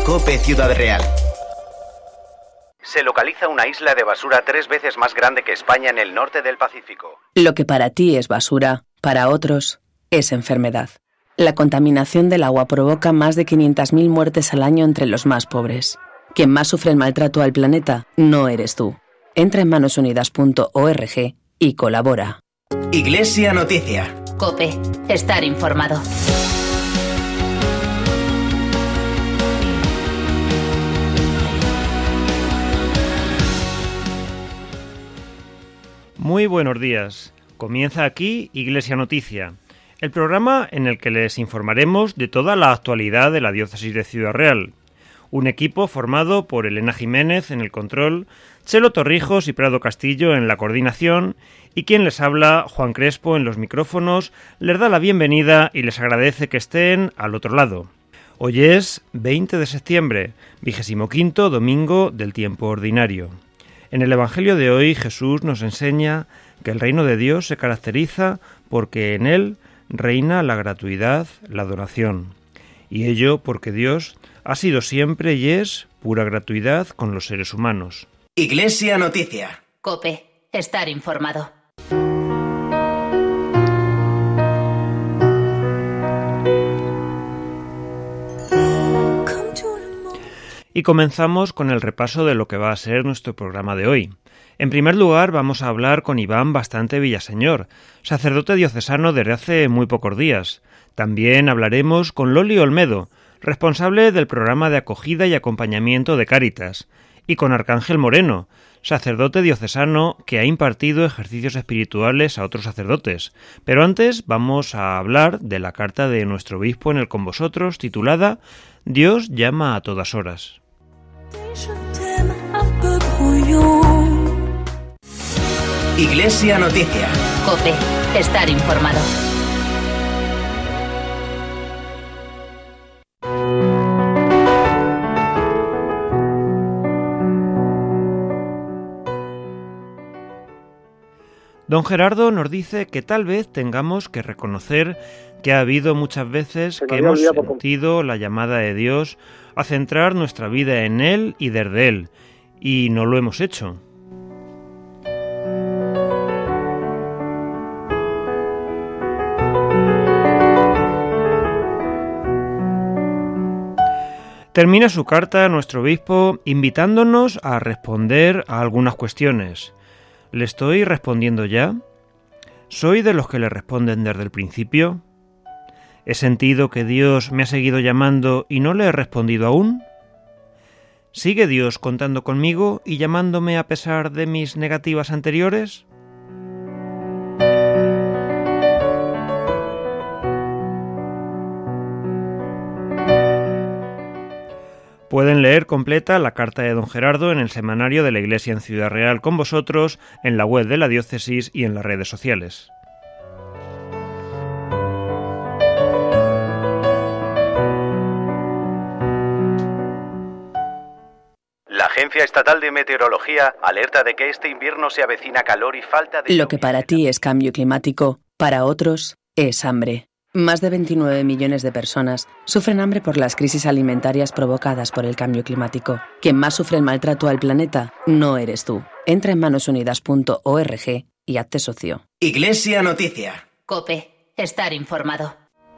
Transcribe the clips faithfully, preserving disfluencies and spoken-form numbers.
COPE Ciudad Real. Se localiza una isla de basura tres veces más grande que España en el norte del Pacífico. Lo que para ti es basura, para otros es enfermedad. La contaminación del agua provoca más de quinientas mil muertes al año entre los más pobres. Quien más sufre el maltrato al planeta no eres tú. Entra en manos unidas punto org y colabora. Iglesia Noticia. COPE. Estar informado. Muy buenos días. Comienza aquí Iglesia Noticia, el programa en el que les informaremos de toda la actualidad de la diócesis de Ciudad Real. Un equipo formado por Elena Jiménez en el control, Chelo Torrijos y Prado Castillo en la coordinación y quien les habla, Juan Crespo, en los micrófonos, les da la bienvenida y les agradece que estén al otro lado. Hoy es veinte de septiembre, vigésimo quinto domingo del tiempo ordinario. En el Evangelio de hoy Jesús nos enseña que el reino de Dios se caracteriza porque en él reina la gratuidad, la donación. Y ello porque Dios ha sido siempre y es pura gratuidad con los seres humanos. Iglesia Noticia. COPE. Estar informado. Y comenzamos con el repaso de lo que va a ser nuestro programa de hoy. En primer lugar, vamos a hablar con Iván Bastante Villaseñor, sacerdote diocesano desde hace muy pocos días. También hablaremos con Loli Olmedo, responsable del programa de acogida y acompañamiento de Cáritas, y con Arcángel Moreno, sacerdote diocesano que ha impartido ejercicios espirituales a otros sacerdotes. Pero antes vamos a hablar de la carta de nuestro obispo en el Con Vosotros, titulada Dios llama a todas horas. Iglesia Noticia. COPE. Estar informado. Don Gerardo nos dice que tal vez tengamos que reconocer que ha habido muchas veces que hemos sentido la llamada de Dios a centrar nuestra vida en Él y desde Él, y no lo hemos hecho. Termina su carta nuestro obispo invitándonos a responder a algunas cuestiones. ¿Le estoy respondiendo ya? ¿Soy de los que le responden desde el principio? ¿He sentido que Dios me ha seguido llamando y no le he respondido aún? ¿Sigue Dios contando conmigo y llamándome a pesar de mis negativas anteriores? Pueden leer completa la carta de don Gerardo en el semanario de la Iglesia en Ciudad Real con vosotros, en la web de la diócesis y en las redes sociales. La Agencia Estatal de Meteorología alerta de que este invierno se avecina calor y falta de... Lo que para ti es cambio climático, para otros es hambre. Más de veintinueve millones de personas sufren hambre por las crisis alimentarias provocadas por el cambio climático. Quien más sufre el maltrato al planeta no eres tú. Entra en manos unidas punto org y hazte socio. Iglesia Noticia. COPE. Estar informado.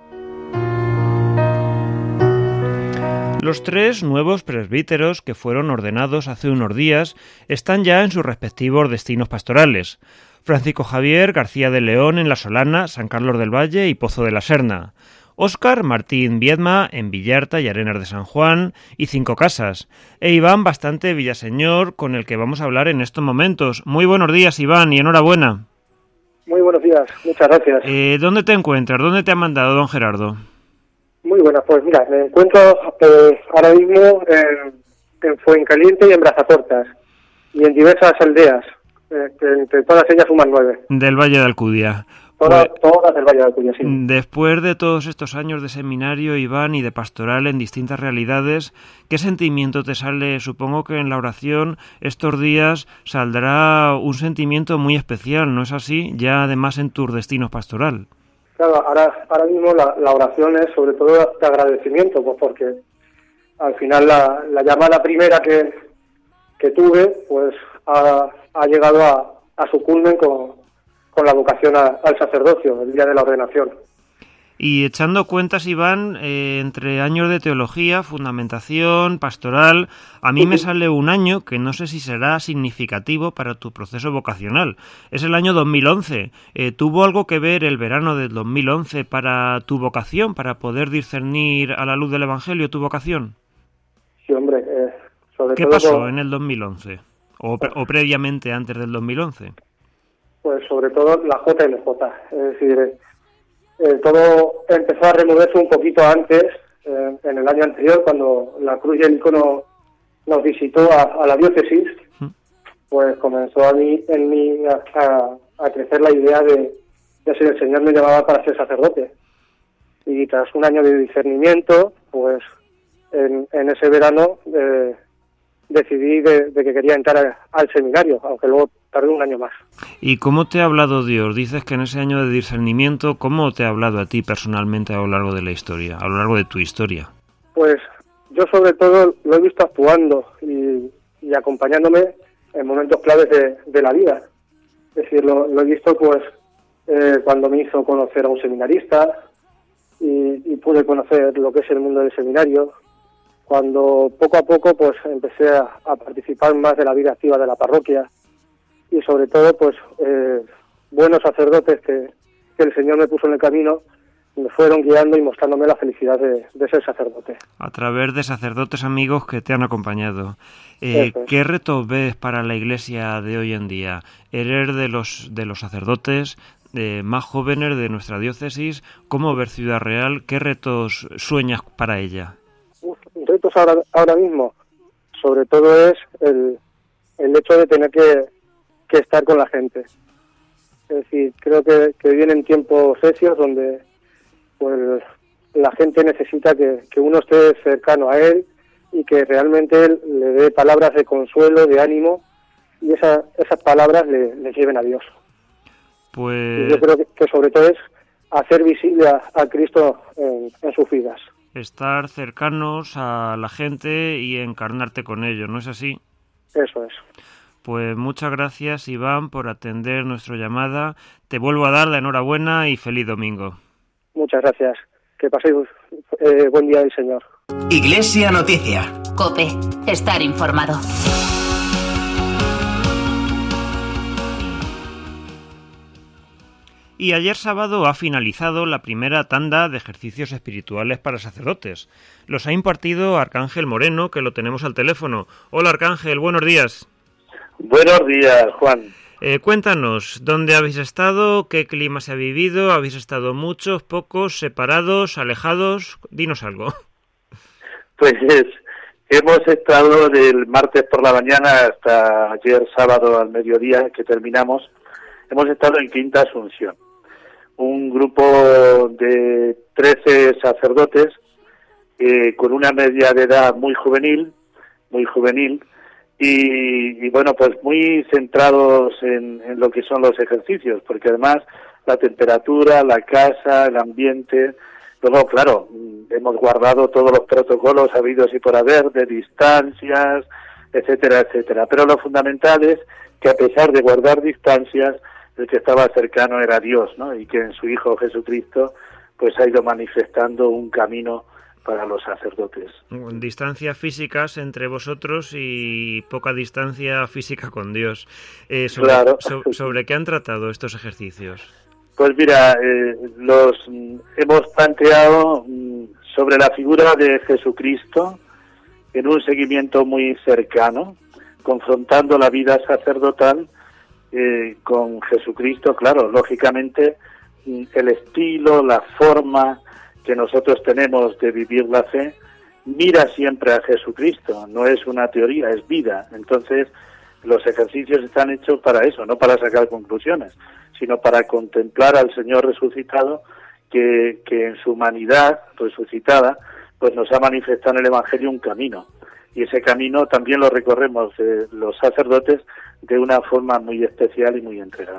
Los tres nuevos presbíteros que fueron ordenados hace unos días están ya en sus respectivos destinos pastorales. Francisco Javier García de León en La Solana, San Carlos del Valle y Pozo de la Serna. Óscar Martín Viedma en Villarta y Arenas de San Juan y Cinco Casas. E Iván Bastante Villaseñor, con el que vamos a hablar en estos momentos. Muy buenos días, Iván, y enhorabuena. Muy buenos días, muchas gracias. Eh, ¿Dónde te encuentras? ¿Dónde te ha mandado don Gerardo? Muy buenas, pues mira, me encuentro eh, ahora mismo en, en Fuencaliente y en Brazaportas y en diversas aldeas. Que entre todas ellas suman nueve. Del Valle de Alcudia. Todas, Pues, todas del Valle de Alcudia, sí. Después de todos estos años de seminario, Iván, y de pastoral en distintas realidades, ¿qué sentimiento te sale? Supongo que en la oración estos días saldrá un sentimiento muy especial, ¿no es así? Ya además en tu destino pastoral. Claro, ahora, ahora mismo la, la oración es sobre todo de agradecimiento, pues porque al final la, la llamada primera que, que tuve, pues ha, ha llegado a, a su culmen con, con la vocación a, al sacerdocio, el día de la ordenación. Y echando cuentas, Iván, eh, entre años de teología, fundamentación, pastoral, a mí me sale un año que no sé si será significativo para tu proceso vocacional. Es el año dos mil once. Eh, ¿Tuvo algo que ver el verano del dos mil once para tu vocación, para poder discernir a la luz del Evangelio tu vocación? Sí, hombre. Eh, sobre ¿Qué todo pasó con... en el dos mil once? O, pre- o previamente, antes del dos mil once. Pues sobre todo la J M J. Es decir, eh, eh, todo empezó a removerse un poquito antes, eh, en el año anterior, cuando la Cruz y el Icono nos visitó a, a la diócesis, ¿Mm? Pues comenzó a mí, en mí a, a, a crecer la idea de, de si el Señor me llamaba para ser sacerdote. Y tras un año de discernimiento, pues en, en ese verano eh, decidí de, de que quería entrar a, al seminario, aunque luego tardé un año más. ¿Y cómo te ha hablado Dios? Dices que en ese año de discernimiento, ¿cómo te ha hablado a ti personalmente a lo largo de la historia, a lo largo de tu historia? Pues yo sobre todo lo he visto actuando y, y acompañándome en momentos claves de, de la vida. Es decir, lo, lo he visto pues eh, cuando me hizo conocer a un seminarista y, y pude conocer lo que es el mundo del seminario, cuando poco a poco pues empecé a, a participar más de la vida activa de la parroquia y sobre todo pues eh, buenos sacerdotes que, que el Señor me puso en el camino me fueron guiando y mostrándome la felicidad de, de ser sacerdote. A través de sacerdotes amigos que te han acompañado. Eh, es. ¿Qué retos ves para la Iglesia de hoy en día? Eres de los de los sacerdotes eh, más jóvenes de nuestra diócesis. ¿Cómo ver Ciudad Real? ¿Qué retos sueñas para ella? Uf, retos ahora, ahora mismo, sobre todo es el, el hecho de tener que, que estar con la gente. Es decir, creo que, que vienen tiempos recios donde pues la gente necesita que, que uno esté cercano a él y que realmente él le dé palabras de consuelo, de ánimo, y esa, esas palabras le, le lleven a Dios. Pues y yo creo que, que sobre todo es hacer visible a, a Cristo en, en sus vidas. Estar cercanos a la gente y encarnarte con ellos, ¿no es así? Eso es. Pues muchas gracias, Iván, por atender nuestra llamada. Te vuelvo a dar la enhorabuena y feliz domingo. Muchas gracias. Que paséis eh, buen día del Señor. Iglesia Noticia. COPE. Estar informado. Y ayer sábado ha finalizado la primera tanda de ejercicios espirituales para sacerdotes. Los ha impartido Arcángel Moreno, que lo tenemos al teléfono. Hola, Arcángel, buenos días. Buenos días, Juan. Eh, cuéntanos, ¿dónde habéis estado? ¿Qué clima se ha vivido? ¿Habéis estado muchos, pocos, separados, alejados? Dinos algo. Pues hemos estado del martes por la mañana hasta ayer sábado al mediodía, que terminamos. Hemos estado en Quinta Asunción, un grupo de trece sacerdotes eh, con una media de edad muy juvenil, muy juvenil, y, y bueno, pues muy centrados en, en lo que son los ejercicios, porque además la temperatura, la casa, el ambiente, luego claro, hemos guardado todos los protocolos habidos y por haber, de distancias, etcétera, etcétera, pero lo fundamental es que a pesar de guardar distancias, el que estaba cercano era Dios, ¿no? Y que en su Hijo Jesucristo pues ha ido manifestando un camino para los sacerdotes. Distancias físicas entre vosotros y poca distancia física con Dios. Eh, sobre, claro. so, ¿Sobre qué han tratado estos ejercicios? Pues mira, eh, los mm, hemos planteado mm, sobre la figura de Jesucristo en un seguimiento muy cercano, confrontando la vida sacerdotal Eh, con Jesucristo, claro, lógicamente el estilo, la forma que nosotros tenemos de vivir la fe mira siempre a Jesucristo, no es una teoría, es vida. Entonces los ejercicios están hechos para eso, no para sacar conclusiones, sino para contemplar al Señor resucitado que, que en su humanidad resucitada pues nos ha manifestado en el Evangelio un camino. Y ese camino también lo recorremos eh, los sacerdotes de una forma muy especial y muy entregada.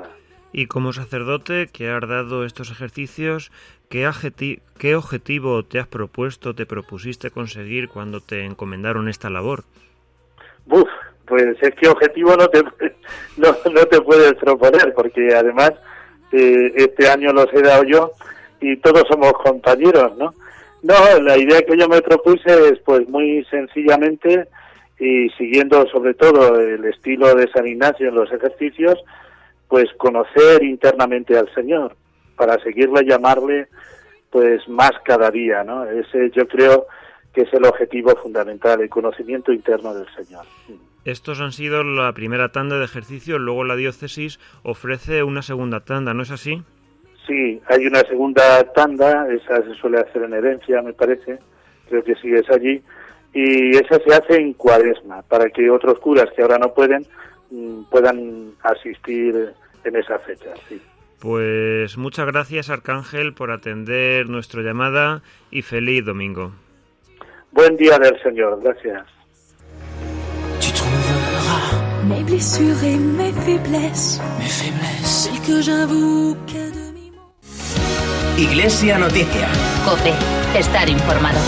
Y como sacerdote que has dado estos ejercicios, ¿qué, objeti- ¿qué objetivo te has propuesto, te propusiste conseguir cuando te encomendaron esta labor? Uf, pues es que objetivo no te no, no te puedes proponer, porque además eh, este año los he dado yo y todos somos compañeros, ¿no? No, la idea que yo me propuse es pues muy sencillamente y siguiendo sobre todo el estilo de San Ignacio en los ejercicios, pues conocer internamente al Señor, para seguirle llamarle pues más cada día, ¿no? Ese yo creo que es el objetivo fundamental, el conocimiento interno del Señor. Estos han sido la primera tanda de ejercicios, luego la diócesis ofrece una segunda tanda, ¿no es así? Sí, hay una segunda tanda, esa se suele hacer en herencia, me parece, creo que sí es allí, y esa se hace en Cuaresma, para que otros curas que ahora no pueden, puedan asistir en esa fecha, sí. Pues muchas gracias, Arcángel, por atender nuestra llamada y feliz domingo. Buen día del Señor, gracias. Tu trouveras mes blessures et mes faiblesses, mes faiblesses, celles que j'avoue qu'à demi. Iglesia Noticia. COPE. Estar informado.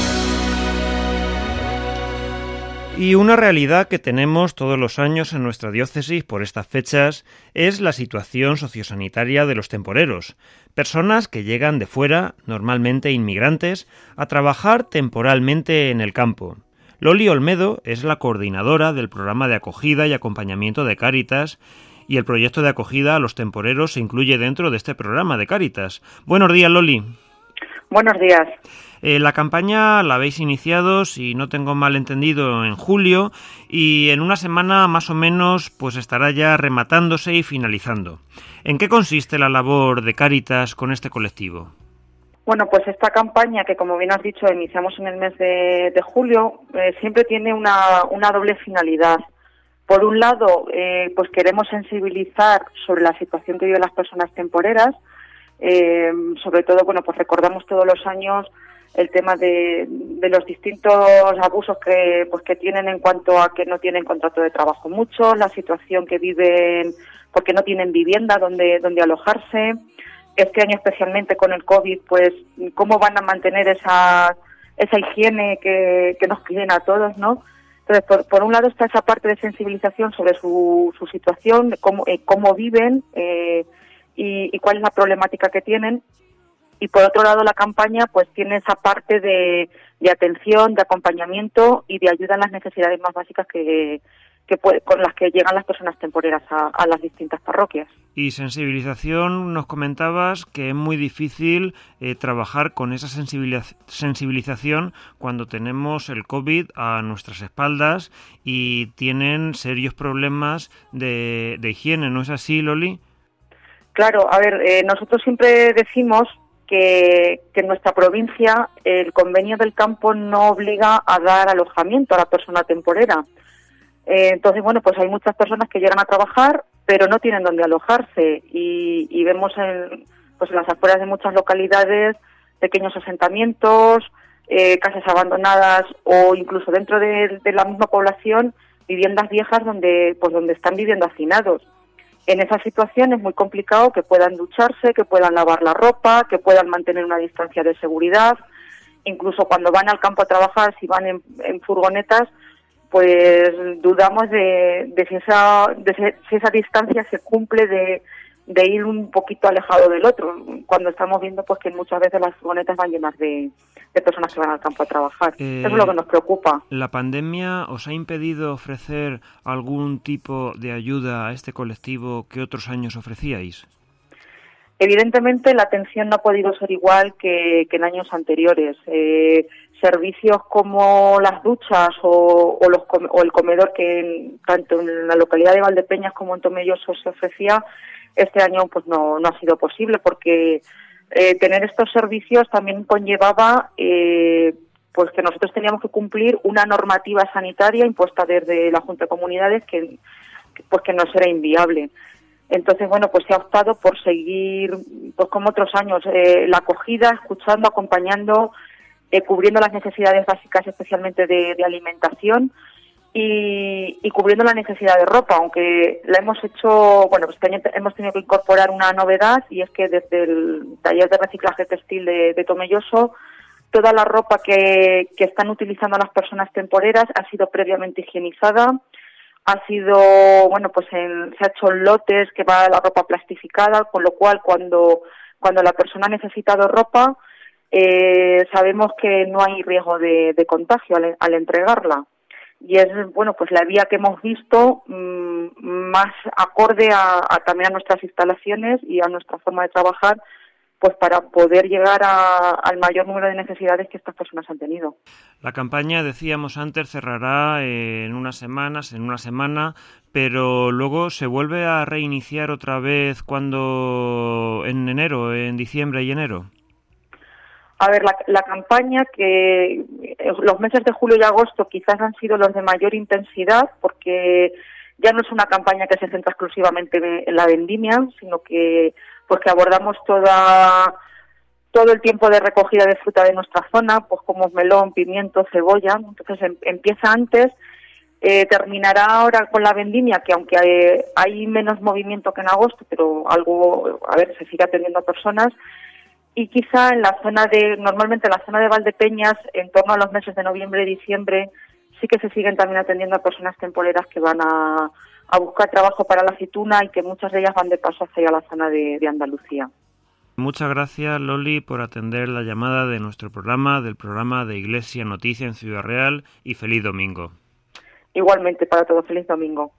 Y una realidad que tenemos todos los años en nuestra diócesis por estas fechas es la situación sociosanitaria de los temporeros, personas que llegan de fuera, normalmente inmigrantes, a trabajar temporalmente en el campo. Loli Olmedo es la coordinadora del programa de acogida y acompañamiento de Cáritas, y el proyecto de acogida a los temporeros se incluye dentro de este programa de Cáritas. Buenos días, Loli. Buenos días. Eh, la campaña la habéis iniciado, si no tengo mal entendido, en julio, y en una semana más o menos pues estará ya rematándose y finalizando. ¿En qué consiste la labor de Cáritas con este colectivo? Bueno, pues esta campaña que, como bien has dicho, iniciamos en el mes de, de julio, eh, siempre tiene una, una doble finalidad. Por un lado, eh, pues queremos sensibilizar sobre la situación que viven las personas temporeras. Eh, sobre todo, bueno, pues recordamos todos los años el tema de, de los distintos abusos que pues que tienen en cuanto a que no tienen contrato de trabajo mucho, la situación que viven porque no tienen vivienda donde donde alojarse. Este año especialmente con el COVID, pues cómo van a mantener esa esa higiene que, que nos piden a todos, ¿no? Entonces, por, por un lado está esa parte de sensibilización sobre su, su situación, cómo, eh, cómo viven eh, y, y cuál es la problemática que tienen. Y por otro lado, la campaña pues tiene esa parte de, de atención, de acompañamiento y de ayuda en las necesidades más básicas que, que puede, con las que llegan las personas temporeras a, a las distintas parroquias. Y sensibilización, nos comentabas que es muy difícil eh, trabajar con esa sensibiliz- sensibilización cuando tenemos el COVID a nuestras espaldas y tienen serios problemas de, de higiene, ¿no es así, Loli? Claro, a ver, eh, nosotros siempre decimos que, que en nuestra provincia el convenio del campo no obliga a dar alojamiento a la persona temporera. Eh, entonces, bueno, pues hay muchas personas que llegan a trabajar, pero no tienen dónde alojarse y, y vemos en, pues en las afueras de muchas localidades pequeños asentamientos, eh, casas abandonadas o incluso dentro de, de la misma población viviendas viejas donde, pues donde están viviendo hacinados. En esa situación es muy complicado que puedan ducharse, que puedan lavar la ropa, que puedan mantener una distancia de seguridad. Incluso cuando van al campo a trabajar, si van en, en furgonetas, pues dudamos de, de, si, esa, de si esa distancia se cumple de, de ir un poquito alejado del otro, cuando estamos viendo pues que muchas veces las furgonetas van llenas de, de personas que van al campo a trabajar. Eh, Eso es lo que nos preocupa. ¿La pandemia os ha impedido ofrecer algún tipo de ayuda a este colectivo que otros años ofrecíais? Evidentemente la atención no ha podido ser igual que, que en años anteriores. Eh, servicios como las duchas o, o, los, o el comedor que en, tanto en la localidad de Valdepeñas como en Tomelloso se ofrecía, este año pues no, no ha sido posible porque eh, tener estos servicios también conllevaba eh, pues que nosotros teníamos que cumplir una normativa sanitaria impuesta desde la Junta de Comunidades que, pues que nos era inviable. Entonces, bueno, pues se ha optado por seguir, pues como otros años, eh, la acogida, escuchando, acompañando, eh, cubriendo las necesidades básicas, especialmente de, de alimentación, y, y cubriendo la necesidad de ropa, aunque la hemos hecho, bueno, pues este año hemos tenido que incorporar una novedad, y es que desde el taller de reciclaje textil de, de Tomelloso, toda la ropa que, que están utilizando las personas temporeras ha sido previamente higienizada, ha sido, bueno, pues en, se ha hecho en lotes que va la ropa plastificada, con lo cual cuando, cuando la persona ha necesitado ropa, eh, sabemos que no hay riesgo de, de contagio al, al entregarla. Y es, bueno, pues la vía que hemos visto mmm, más acorde a, a también a nuestras instalaciones y a nuestra forma de trabajar, pues para poder llegar a, al mayor número de necesidades que estas personas han tenido. La campaña, decíamos antes, cerrará en unas semanas, en una semana, pero luego se vuelve a reiniciar otra vez cuando en enero, en diciembre y enero. A ver, la, la campaña, que los meses de julio y agosto quizás han sido los de mayor intensidad, porque ya no es una campaña que se centra exclusivamente en la vendimia, sino que pues que abordamos toda todo el tiempo de recogida de fruta de nuestra zona, pues como melón, pimiento, cebolla. Entonces em, empieza antes, eh, terminará ahora con la vendimia, que aunque hay, hay menos movimiento que en agosto, pero algo, a ver, se sigue atendiendo a personas. Y quizá en la zona de, normalmente en la zona de Valdepeñas, en torno a los meses de noviembre y diciembre, sí que se siguen también atendiendo a personas temporeras que van a, a buscar trabajo para la aceituna, y que muchas de ellas van de paso hacia la zona de, de Andalucía. Muchas gracias, Loli, por atender la llamada de nuestro programa, del programa de Iglesia Noticia en Ciudad Real, y feliz domingo. Igualmente para todos, feliz domingo.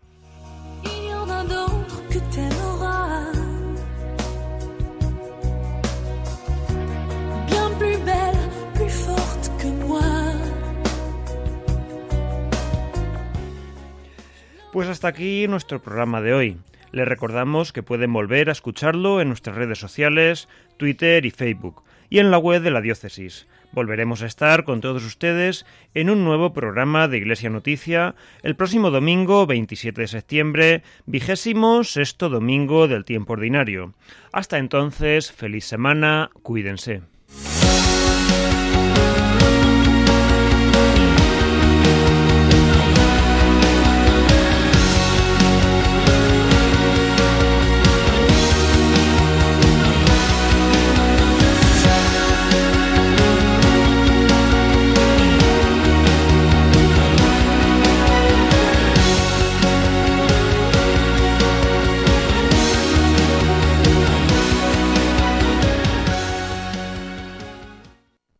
Pues hasta aquí nuestro programa de hoy. Les recordamos que pueden volver a escucharlo en nuestras redes sociales, Twitter y Facebook, y en la web de la diócesis. Volveremos a estar con todos ustedes en un nuevo programa de Iglesia Noticia el próximo domingo veintisiete de septiembre, vigésimo sexto domingo del tiempo ordinario. Hasta entonces, feliz semana, cuídense.